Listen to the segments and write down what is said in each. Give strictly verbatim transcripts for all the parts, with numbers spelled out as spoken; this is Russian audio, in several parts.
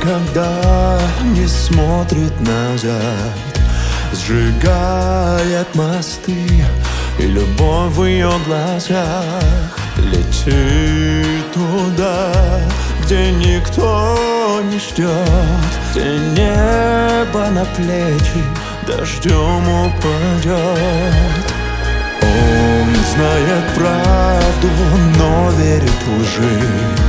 никогда не смотрит назад, сжигает мосты, и любовь в ее глазах. Летит туда, где никто не ждет, где небо на плечи дождем упадет. Он знает правду, но верит лжи,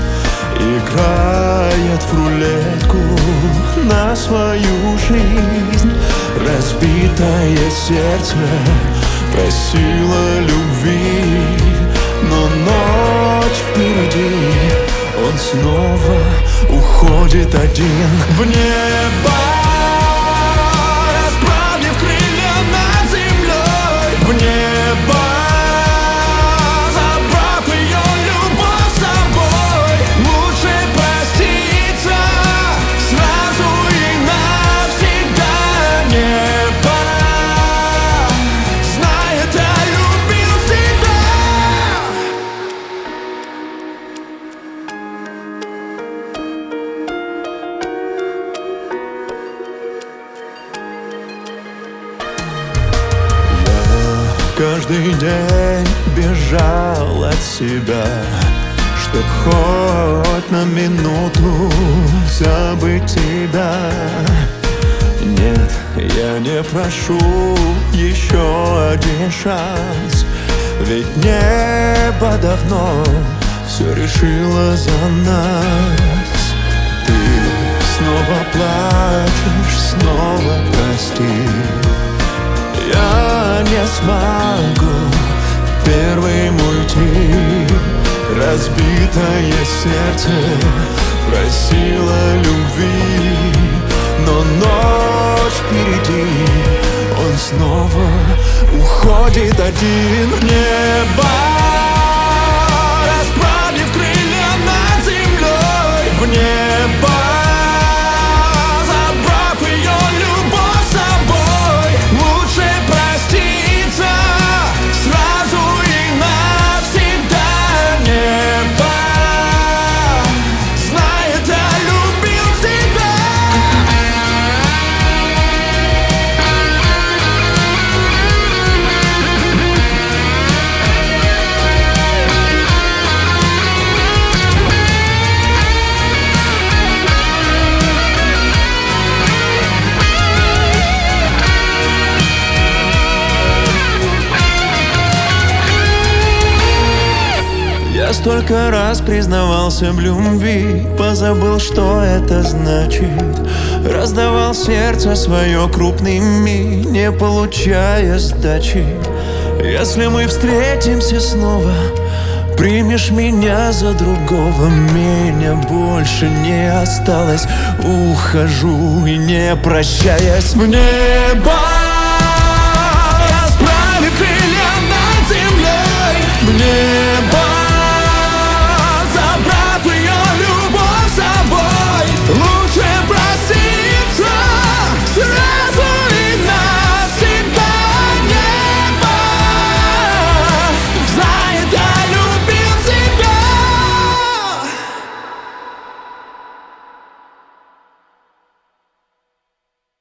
играет в рулетку на свою жизнь. Разбитое сердце просило любви, но ночь впереди, он снова уходит один в небо, расправив крылья над землей, в небо, забрав ее любовь с собой. Лучше проститься сразу и навсегда. Небо знает, я любил тебя. Каждый день бежал от себя, чтоб хоть на минуту забыть тебя. Нет, я не прошу еще один шанс, ведь небо давно все решило за нас. Ты снова плачешь, снова прости. Я не смогу первым уйти. Разбитое сердце просило любви, но ночь впереди, он снова уходит один в небо, расправив крылья над землей, в небо. Столько раз признавался в любви, позабыл, что это значит. Раздавал сердце свое крупными, не получая сдачи. Если мы встретимся снова, примешь меня за другого, меня больше не осталось. Ухожу и не прощаясь в небо.